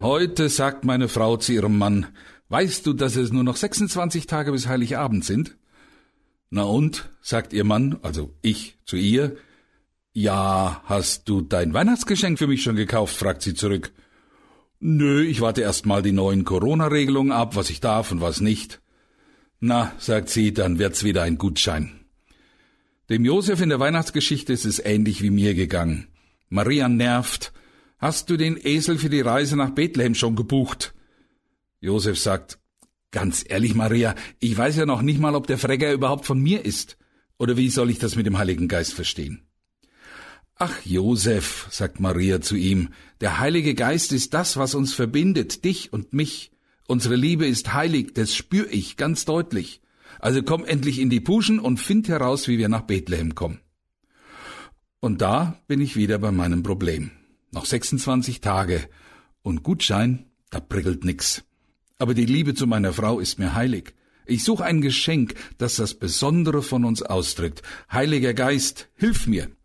Heute sagt meine Frau zu ihrem Mann, weißt du, dass es nur noch 26 Tage bis Heiligabend sind? Na und, sagt ihr Mann, also ich zu ihr, ja, hast du dein Weihnachtsgeschenk für mich schon gekauft, fragt sie zurück. Nö, ich warte erst mal die neuen Corona-Regelungen ab, was ich darf und was nicht. Na, sagt sie, dann wird's wieder ein Gutschein. Dem Josef in der Weihnachtsgeschichte ist es ähnlich wie mir gegangen. Maria nervt. Hast du den Esel für die Reise nach Bethlehem schon gebucht? Josef sagt, ganz ehrlich, Maria, ich weiß ja noch nicht mal, ob der Fregger überhaupt von mir ist. Oder wie soll ich das mit dem Heiligen Geist verstehen? Ach, Josef, sagt Maria zu ihm, der Heilige Geist ist das, was uns verbindet, dich und mich. Unsere Liebe ist heilig, das spür ich ganz deutlich. Also komm endlich in die Puschen und find heraus, wie wir nach Bethlehem kommen. Und da bin ich wieder bei meinem Problem. Noch 26 Tage und Gutschein, da prickelt nix. Aber die Liebe zu meiner Frau ist mir heilig. Ich suche ein Geschenk, das das Besondere von uns ausdrückt. Heiliger Geist, hilf mir.